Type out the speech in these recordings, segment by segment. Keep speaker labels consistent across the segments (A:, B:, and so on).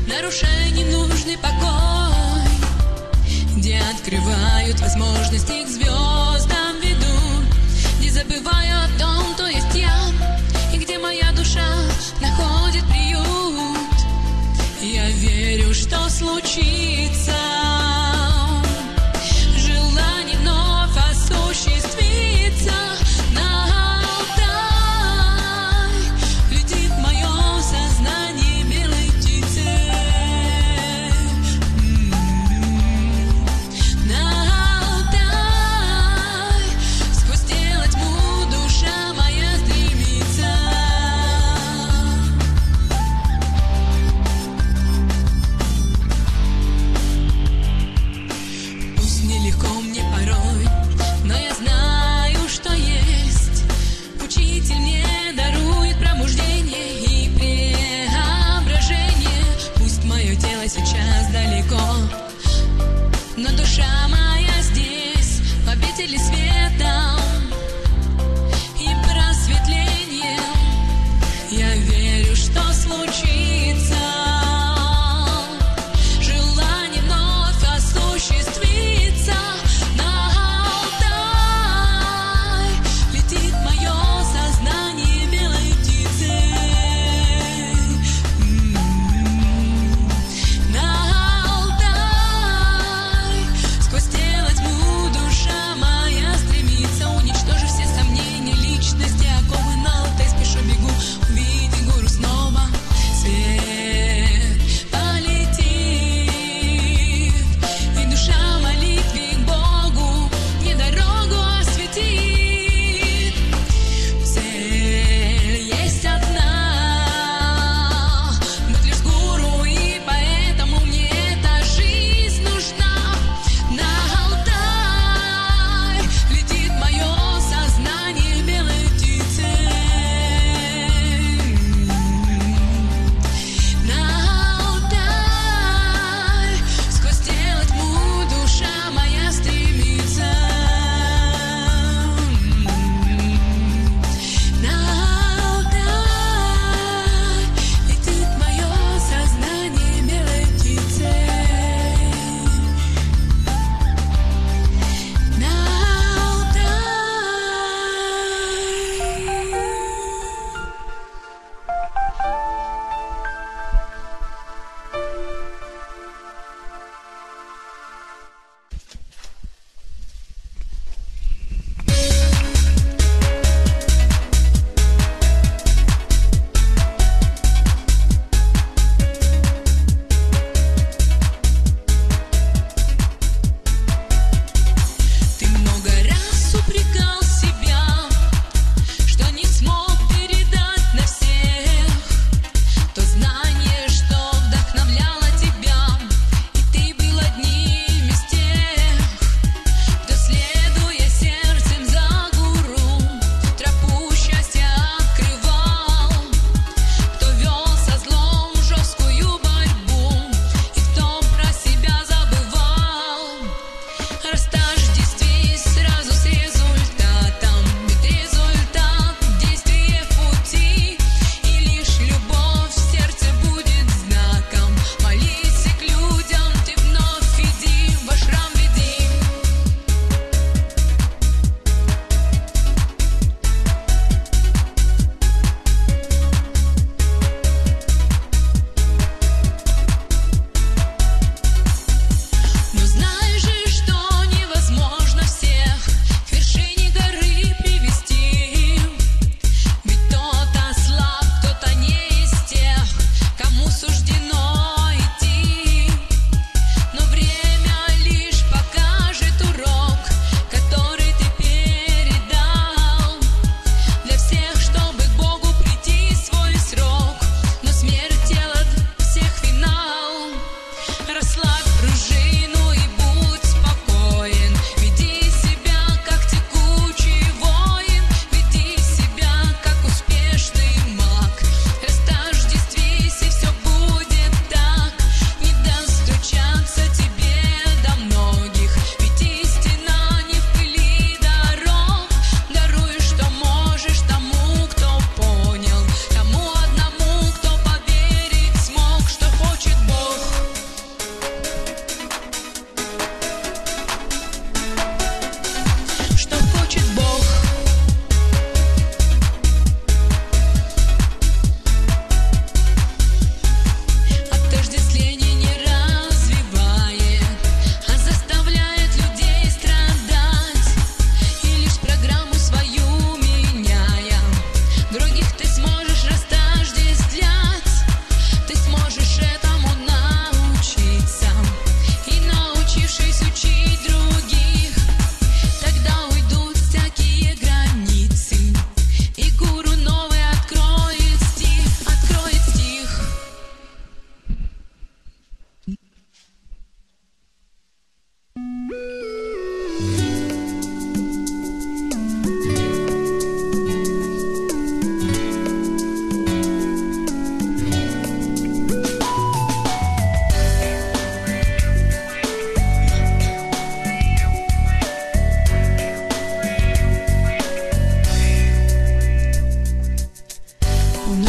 A: нарушая ненужный покой, где открывают возможности к звездам ведут, где забываю о том, кто есть я, и где моя душа находит приют. Я верю, что случится. Желание вновь осуществится. На Алтай летит мое сознание белой птицей. На Алтай сквозь тело тьму душа моя стремится. Пусть нелегко мне порой, но я знаю, что есть. Учитель мне дарует пробуждение и преображение. Пусть мое тело сейчас далеко, но душа моя здесь, в обители света и просветления. Я верю, что случится. Желание вновь осуществится. На Алтай летит мое сознание белой птицей. На Алтай сквозь тело тьму душа моя стремится. Уничтожив все сомнения личности, оковы на Алтай спешу бегу. Увидеть гору снова,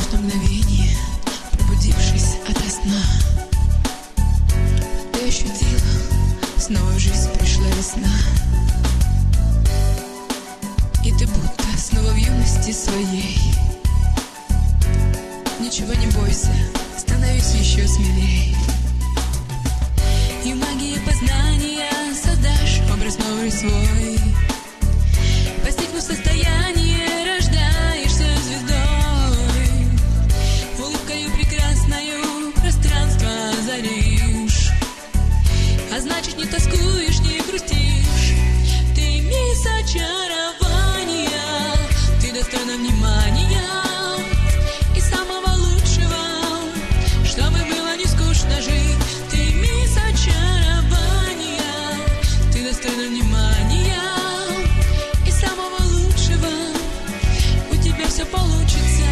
A: вновь на мгновение, пробудившись ото сна, ты ощутила, снова в жизнь пришла весна. И ты будто снова в юности своей. Ничего не бойся, становись еще смелей. И в магии познания создашь образ новый свой. Постигнув состояние, рождаешься звездой. Улыбкою прекрасною пространство озаришь. А значит, не тоскуешь, не грустишь. Ты мисс очарования, ты достойна внимания и самого лучшего, чтобы было не скучно жить. Ты мисс очарования, ты достойна внимания и самого лучшего, у тебя все получится.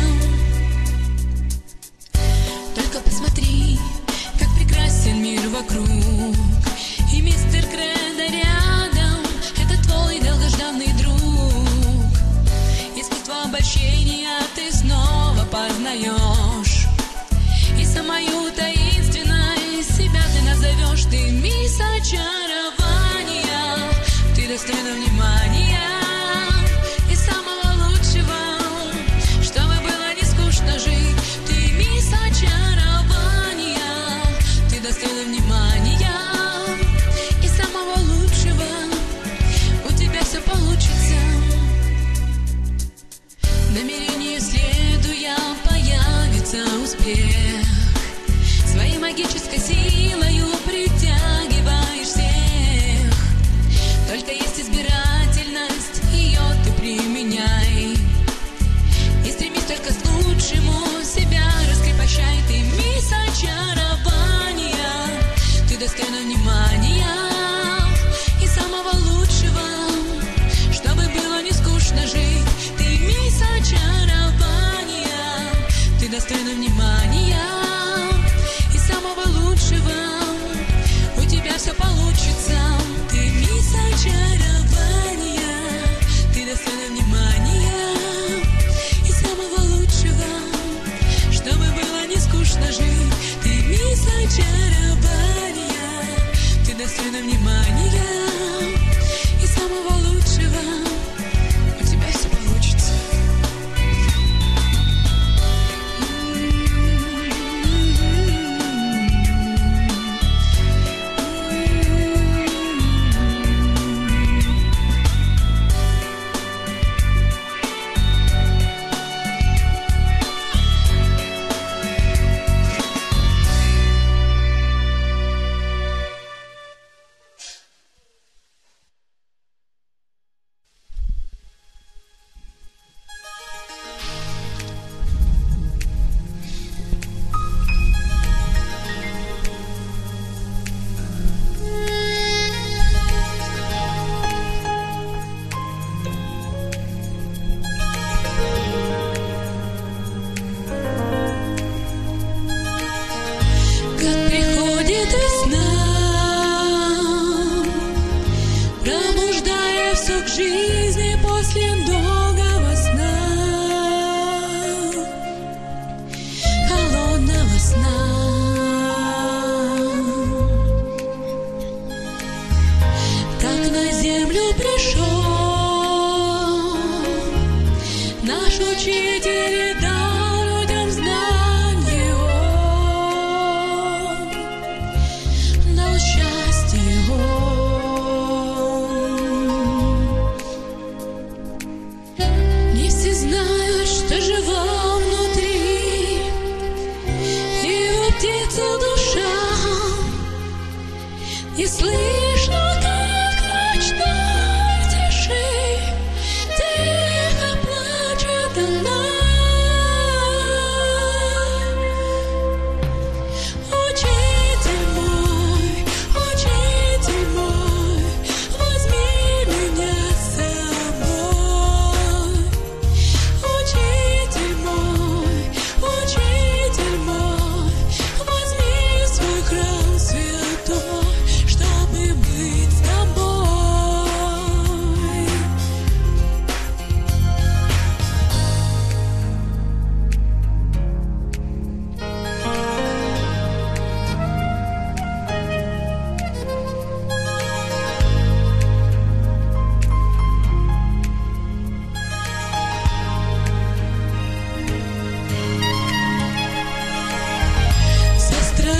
A: Только посмотри, как прекрасен мир вокруг. И мистер Кредо рядом, это твой долгожданный друг. Искусство обольщения ты снова познаешь. И самую таинственность себя ты назовешь. Ты мисс очарования, ты достойна внимания и самого лучшего, чтобы было не скучно жить. Ты мисс очарования, ты достойна внимания и самого лучшего, у тебя все получится. Намерению следуя появится успех. Своей магической силою притягиваешь всех. Только есть избирательность, ее ты применяй. И стремись только к лучшему, себя раскрепощай. Ты мисс очарования, ты достойна внимания и самого лучшего, чтобы было не скучно жить. Ты мисс очарования, ты достойна внимания и самого лучшего, у тебя все получится. Ты мисс очарования, ты достойна внимания и самого лучшего, чтобы было не скучно жить. Ты мисс очарования, ты достойна внимания и самого лучшего, у тебя все получится. Чтобы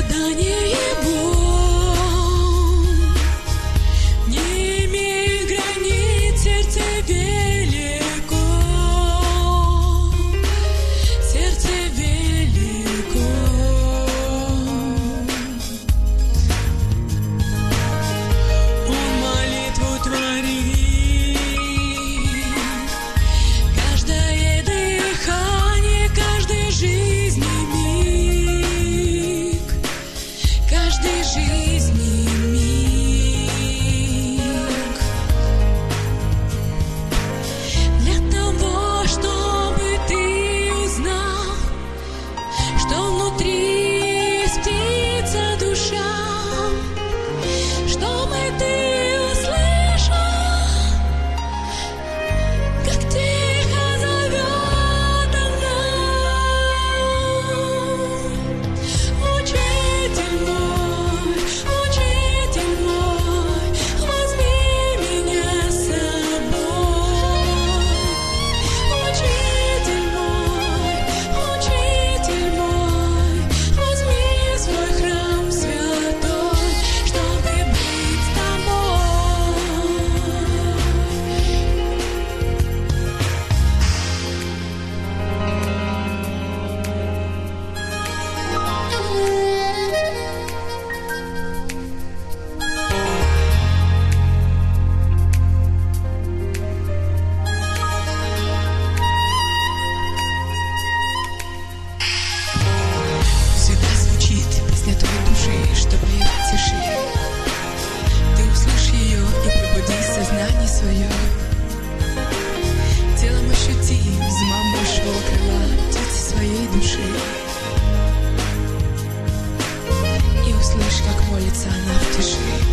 A: страдания и боль не имеет границ, сердце велико, сердце велико. Он молитву творит, каждое дыхание, каждый жизненный миг, каждый жизненный миг. Для того, чтобы ты узнал, что внутри птица душа, чтобы ты услышал, как тихо зовет она. Учитель мой, возьми меня с собой. Учитель мой, возьми в свой храм святой, чтобы быть с тобой. Всегда звучит песня твоей души, что поет в тиши. Ты услышь ее и пробуди сознание свое. Телом ощути взмах большого крыла птицы своей души. И услышь, как молится она в тиши.